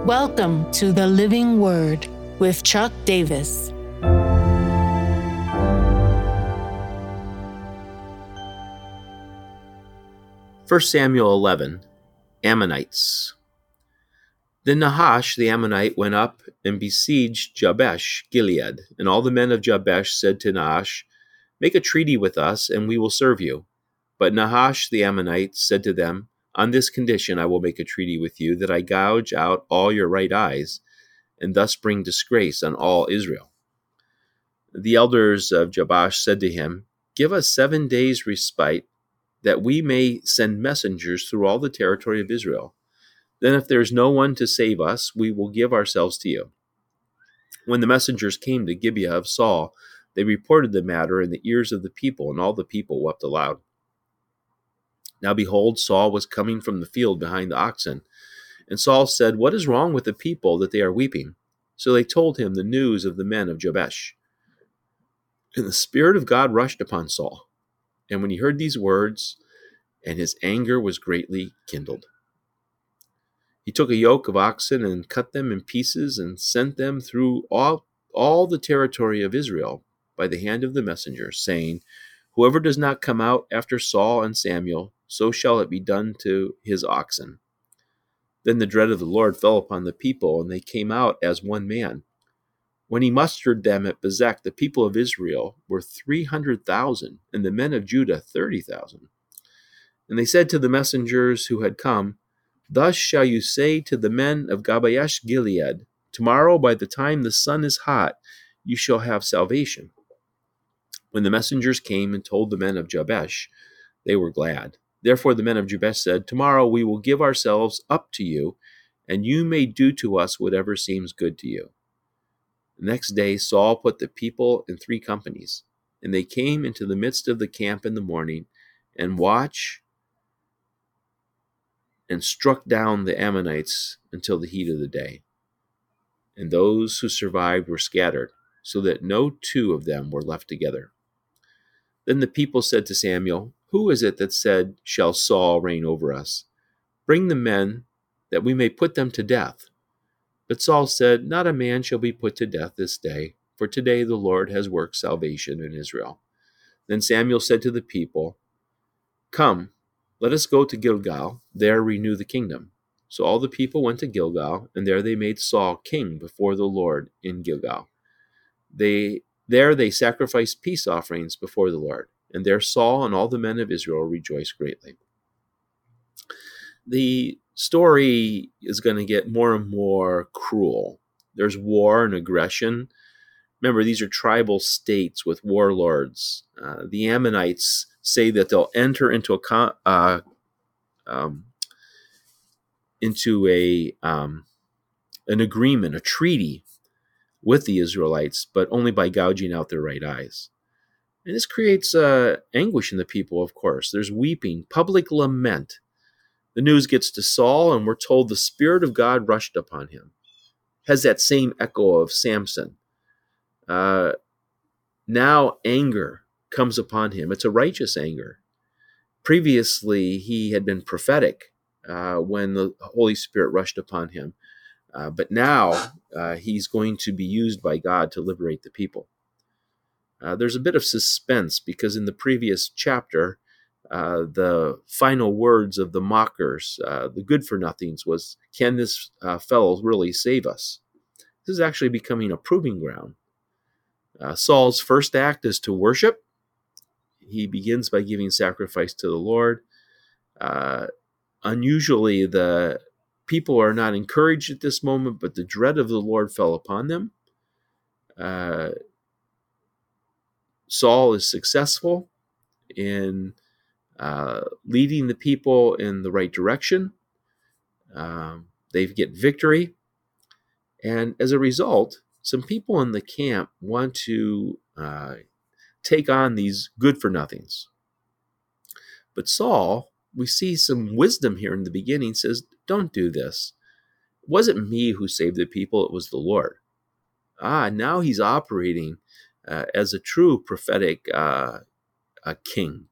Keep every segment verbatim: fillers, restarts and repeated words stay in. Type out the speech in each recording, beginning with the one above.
Welcome to the Living Word with Chuck Davis. First Samuel eleven, Ammonites. Then Nahash the Ammonite went up and besieged Jabesh Gilead, and all the men of Jabesh said to Nahash, "Make a treaty with us, and we will serve you." But Nahash the Ammonite said to them, "On this condition I will make a treaty with you, that I gouge out all your right eyes, and thus bring disgrace on all Israel." The elders of Jabesh said to him, "Give us seven days' respite, that we may send messengers through all the territory of Israel. Then if there is no one to save us, we will give ourselves to you." When the messengers came to Gibeah of Saul, they reported the matter in the ears of the people, and all the people wept aloud. Now behold, Saul was coming from the field behind the oxen. And Saul said, "What is wrong with the people that they are weeping?" So they told him the news of the men of Jabesh. And the Spirit of God rushed upon Saul. And when he heard these words, and his anger was greatly kindled, he took a yoke of oxen and cut them in pieces and sent them through all, all the territory of Israel by the hand of the messenger, saying, "Whoever does not come out after Saul and Samuel, so shall it be done to his oxen." Then the dread of the Lord fell upon the people, and they came out as one man. When he mustered them at Bezek, the people of Israel were three hundred thousand, and the men of Judah thirty thousand. And they said to the messengers who had come, "Thus shall you say to the men of Jabesh Gilead, tomorrow by the time the sun is hot, you shall have salvation." When the messengers came and told the men of Jabesh, they were glad. Therefore the men of Jabesh said, "Tomorrow we will give ourselves up to you, and you may do to us whatever seems good to you." The next day Saul put the people in three companies, and they came into the midst of the camp in the morning, and watched and struck down the Ammonites until the heat of the day. And those who survived were scattered, so that no two of them were left together. Then the people said to Samuel, "Who is it that said, 'Shall Saul reign over us?' Bring the men, that we may put them to death." But Saul said, "Not a man shall be put to death this day, for today the Lord has worked salvation in Israel." Then Samuel said to the people, "Come, let us go to Gilgal, there renew the kingdom." So all the people went to Gilgal, and there they made Saul king before the Lord in Gilgal. They There they sacrificed peace offerings before the Lord, and there Saul and all the men of Israel rejoiced greatly. The story is going to get more and more cruel. There's war and aggression. Remember, these are tribal states with warlords. Uh, the Ammonites say that they'll enter into a con- uh, um, into a um, an agreement, a treaty with the Israelites, but only by gouging out their right eyes. And this creates uh, anguish in the people, of course. There's weeping, public lament. The news gets to Saul, and we're told the Spirit of God rushed upon him. Has that same echo of Samson. Uh, now anger comes upon him. It's a righteous anger. Previously, he had been prophetic uh, when the Holy Spirit rushed upon him. Uh, but now uh, he's going to be used by God to liberate the people. Uh, there's a bit of suspense because in the previous chapter, uh, the final words of the mockers, uh, the good-for-nothings, was, "Can this uh, fellow really save us?" This is actually becoming a proving ground. Uh, Saul's first act is to worship. He begins by giving sacrifice to the Lord. Uh, unusually, the people are not encouraged at this moment, but the dread of the Lord fell upon them. Uh, Saul is successful in uh, leading the people in the right direction. Um, they get victory. And as a result, some people in the camp want to uh, take on these good-for-nothings. But Saul, we see some wisdom here in the beginning, says, "Don't do this. It wasn't me who saved the people, it was the Lord." Ah, now he's operating uh, as a true prophetic uh, a king.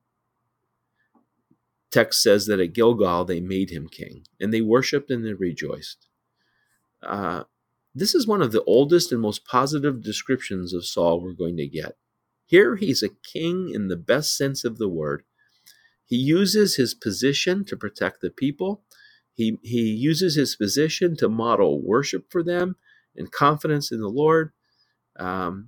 Text says that at Gilgal they made him king, and they worshipped and they rejoiced. Uh, this is one of the oldest and most positive descriptions of Saul we're going to get. Here he's a king in the best sense of the word. He uses his position to protect the people. He, he uses his position to model worship for them and confidence in the Lord. Um,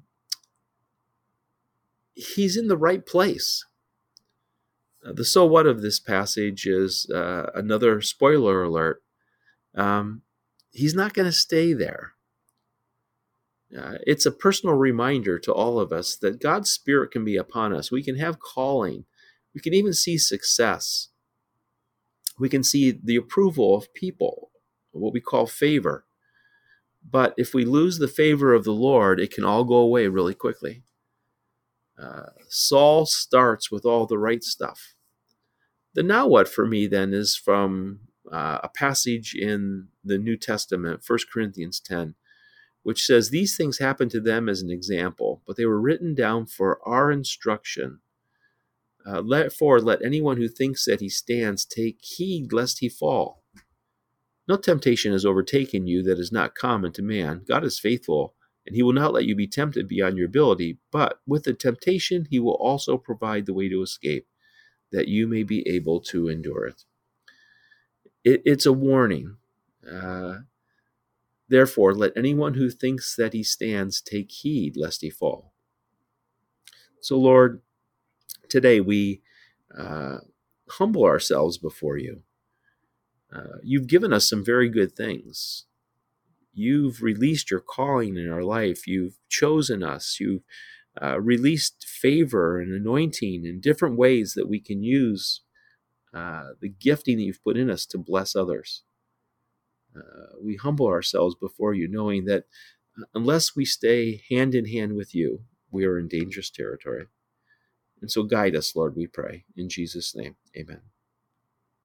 he's in the right place. Uh, the so what of this passage is uh, another spoiler alert. Um, he's not going to stay there. Uh, it's a personal reminder to all of us that God's Spirit can be upon us. We can have calling. We can even see success. We can see the approval of people, what we call favor. But if we lose the favor of the Lord, it can all go away really quickly. Uh, Saul starts with all the right stuff. The now what for me then is from uh, a passage in the New Testament, First Corinthians ten, which says, "These things happened to them as an example, but they were written down for our instruction. Uh, Therefore, let anyone who thinks that he stands take heed lest he fall. No temptation has overtaken you that is not common to man. God is faithful, and he will not let you be tempted beyond your ability, but with the temptation he will also provide the way to escape, that you may be able to endure it." it it's a warning. Uh, Therefore, let anyone who thinks that he stands take heed lest he fall. So, Lord, today we uh, humble ourselves before you. Uh, you've given us some very good things. You've released your calling in our life. You've chosen us. You've uh, released favor and anointing in different ways that we can use uh, the gifting that you've put in us to bless others. Uh, we humble ourselves before you, knowing that unless we stay hand in hand with you, we are in dangerous territory. And so guide us, Lord, we pray. In Jesus' name, amen.